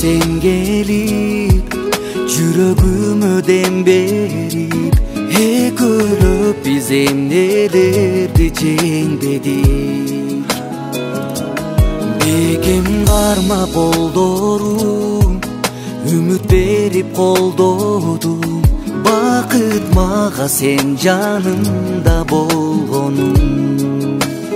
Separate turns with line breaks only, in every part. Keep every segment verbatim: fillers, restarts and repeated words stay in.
sen gelip жүрөгүмө дем берип экөөлөп биз эмнелерди жеңбедик. Бекем карма колдорум үмүт берип колдодум, бакыт мага сен жанымда болгонуң.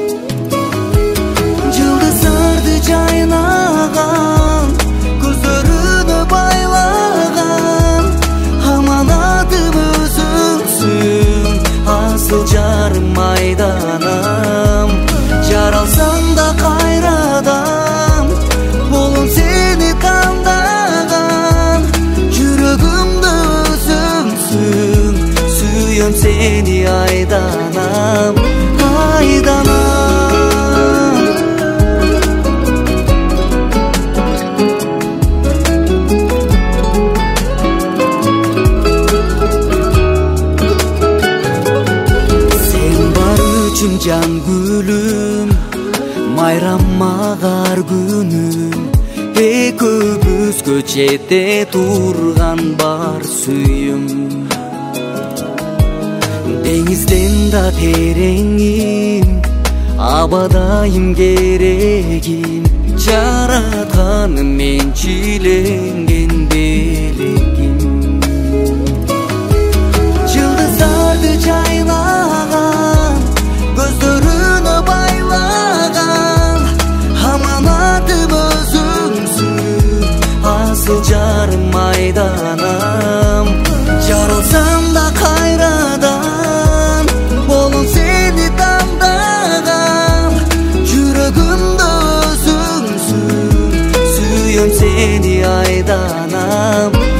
Жылдыздарды жайнаган көздөрүнө байлаган аманатым өзүңсүң, асыл жарым айданам. Жаралсаң да кайрадан болом сени кандаган, жүрөгүмдө өзүңсүң, сүйөм сени айданам, айданам. Sen бар үчүн жан гүлүм, майрамагар күнүм, экөөбүз көчөдө турган бар сүйүм. Деңизден да тереңим, абадайым керегим, жаратканым мен чиленген белегим. Жылдыздарды жайнаган көздөрүнө байлаган аманатым өзүңсүң, асыл жарым айданам. Жаралсам да кайрадан болом сени тандаган, жүрөгүмдө өзүңсүң, сүйөм сени айданам.